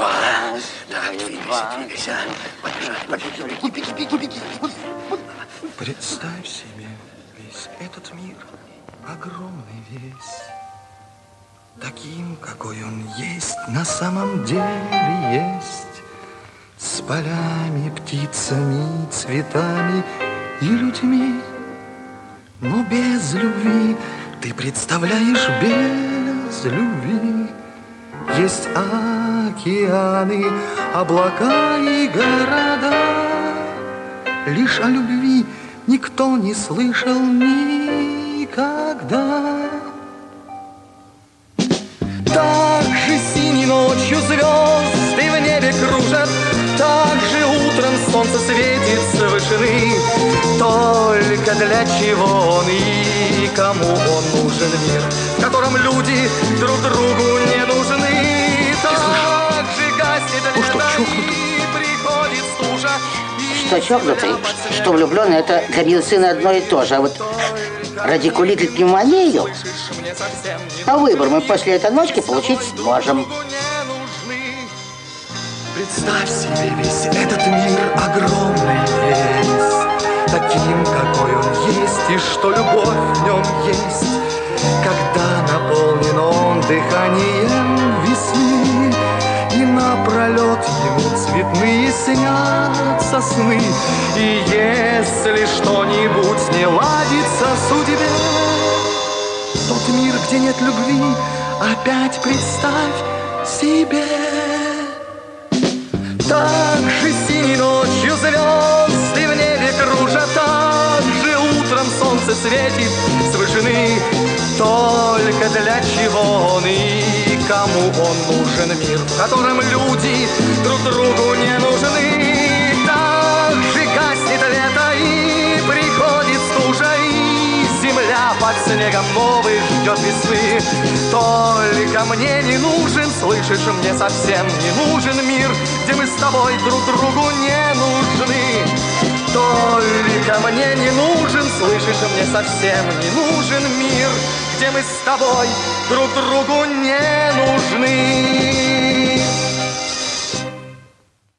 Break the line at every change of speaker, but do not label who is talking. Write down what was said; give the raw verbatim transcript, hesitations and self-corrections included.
Два. Так, двигайся, двигайся. Побежали, побежали. Беги, беги, беги.
Представь себе весь этот мир, огромный весь, таким, какой он есть, на самом деле есть, с полями, птицами, цветами и людьми, но без любви. Ты представляешь, без любви есть океаны, облака и города. Лишь о любви никто не слышал никогда. Так же синей ночью звезды в небе кружат, так же утром солнце светит с вышины. Только для чего он и кому он нужен мир, в котором люди друг другу не нужны. Так же гаснет лето и приходит стужа.
Что чокнутый, что влюбленный, это для медицины одно и то же. А вот радикулит и пневмонию, по выбору мы после этой ночки получить сможем.
Представь себе весь этот мир огромный весь, таким, какой он есть, и что любовь в нем есть, когда наполнен он дыханием весны, и напролет ему цветные снятся сны. И если что-нибудь не ладится в судьбе, тот мир, где нет любви, опять представь себе. Так же синей ночью звезды в небе кружат, так же утром солнце светит с вышины. Только для чего он и кому он нужен мир, в котором люди друг другу не нужны. Так же гаснет лето и приходит стужа, и земля под снегом новый ждет весны. Только мне не нужен, слышишь, мне совсем не нужен мир, где мы с тобой друг другу не нужны. Только мне не нужен, слышишь, мне совсем не нужен мир, где мы с тобой друг другу не нужны.